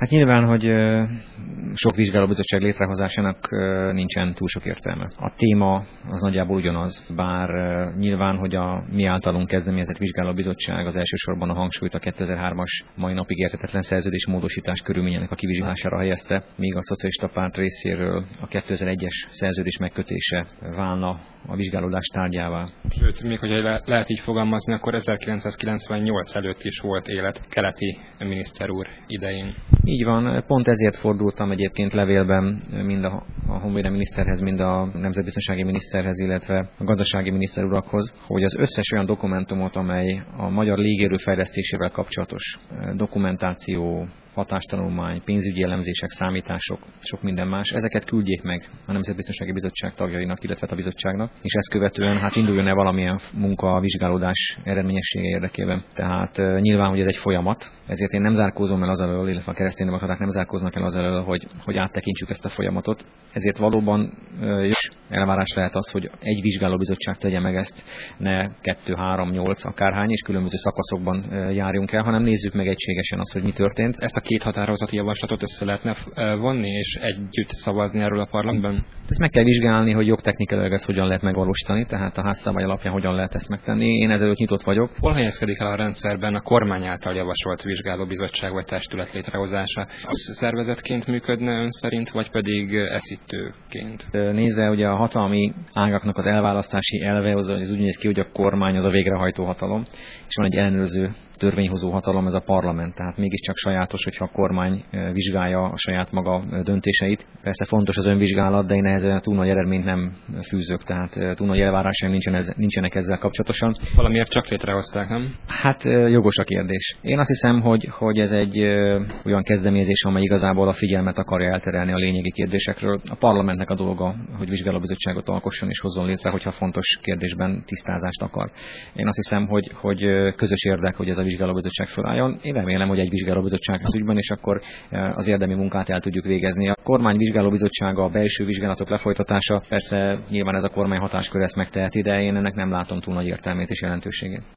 Hát nyilván, hogy sok vizsgálóbizottság létrehozásának nincsen túl sok értelme. A téma az nagyjából ugyanaz, bár nyilván, hogy a mi általunk kezdeményezett vizsgálóbizottság az elsősorban a hangsúlyt a 2003-as mai napig érthetetlen szerződésmódosítás körülményének a kivizsgálására helyezte, míg a Szocialista Párt részéről a 2001-es szerződés megkötése válna a vizsgálódás tárgyává. Sőt, még hogy lehet így fogalmazni, akkor 1998 előtt is volt élet Keleti miniszter úr idején. Így van, pont ezért fordultam egyébként levélben mind a honvédelmi miniszterhez, mind a nemzetbiztonsági miniszterhez, illetve a gazdasági miniszter urakhoz, hogy az összes olyan dokumentumot, amely a magyar légierő fejlesztésével kapcsolatos dokumentáció, hatástanulmány, pénzügyi elemzések, számítások, sok minden más, ezeket küldjék meg a Nemzetbiztonsági Bizottság tagjainak, illetve a bizottságnak, és ezt követően induljon el valamilyen munka a vizsgálódás eredményessége érdekében. Tehát nyilván, hogy ez egy folyamat, ezért én nem zárkózom el az elől, illetve a kereszténydemokraták nem zárkóznak el az elől, hogy áttekintsük ezt a folyamatot. Ezért valóban is elvárás lehet az, hogy egy vizsgálóbizottság tegye meg ezt, ne 2, 3, 8 akárhány, és különböző szakaszokban járjunk el, hanem nézzük meg egységesen azt, hogy mi történt. Ezt a két határozati javaslatot össze lehetne vonni, és együtt szavazni erről a parlamentben? Ezt meg kell vizsgálni, hogy jogtechnikailag ezt hogyan lehet megvalósítani, tehát a házszabály alapján hogyan lehet ezt megtenni. Én ezelőtt nyitott vagyok. Hol helyezkedik el a rendszerben a kormány által javasolt vizsgálóbizottság vagy testület létrehozása? Az szervezetként működne ön szerint, vagy pedig eszítőként? Nézze, ugye a hatalmi ágaknak az elválasztási elve az úgy néz ki, hogy a kormány az a végrehajtó hatalom, és van egy ellenőrző törvényhozó hatalom, ez a parlament. Tehát mégiscsak sajátos, hogyha a kormány vizsgálja a saját maga döntéseit. Persze fontos az önvizsgálat, de én ehhez túl nagy eredményt nem fűzök, tehát túl nagy elvárásaim nincsenek ezzel kapcsolatosan. Valamiért csak létrehozták, nem? Hát jogos a kérdés. Én azt hiszem, hogy ez egy olyan kezdeményezés, amely igazából a figyelmet akarja elterelni a lényegi kérdésekről. A parlamentnek a dolga, hogy vizsgálóbizottságot alkosson és hozzon létre, hogyha fontos kérdésben tisztázást akar. Én azt hiszem, hogy közös érdek, hogy ez a vizsgálóbizottság felálljon. Én remélem, hogy egy vizsgálóbizottság az ügyben, és akkor az érdemi munkát el tudjuk végezni. A kormány vizsgálóbizottsága, a belső vizsgálatok lefolytatása, persze nyilván ez a kormány hatáskör ezt megteheti, de én ennek nem látom túl nagy értelmét és jelentőségét.